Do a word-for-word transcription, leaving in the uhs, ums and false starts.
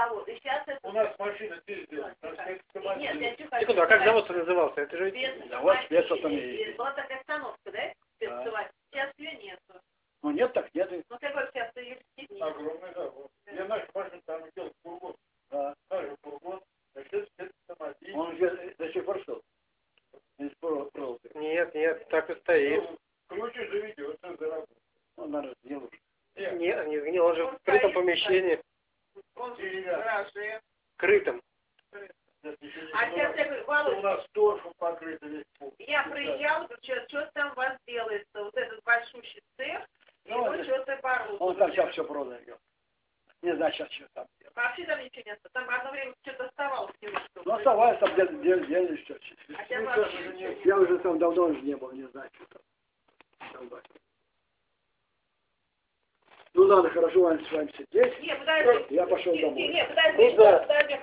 завод. И сейчас это... У нас машина здесь сделана. Нет, я чуть Секунду, а как завод-то назывался? Это же... Завод спецавтомобилей. Была такая остановка, да? Спецавтомобилей. Сейчас ее нету. Ну нет, так нет. Ну какой сейчас ее нет? Огромный завод. Я нашу машину там делал фургон. Да. Даже фургон. Значит, спецавтомобиль. Он же до сих пор что? Нет, нет, так и стоит. Круче же видео, это заработал. Он, наверное, сделал уже. Нет, не сгнил, он же в крытом помещении. Он в гараже. Крытом. А сейчас я говорю, Володь, у нас торфом покрыто весь пол. Я приезжал, говорю, что, что там у вас делается? Вот этот большущий цех, Ну, его что-то оборудование. Он там сейчас все продает. Не знаю сейчас, что там делать. Вообще там ничего нет. Там одно время что-то оставалось немножко. Ну, оставалось там где-то делали что. А сейчас вообще ничего нет. Я уже там давно уже не был, не знаю, что там. Ну ладно, хорошо, Ваня, с вами сидеть. Не, подожди. Я пошел Не, домой. не, подожди, Ну да. подожди.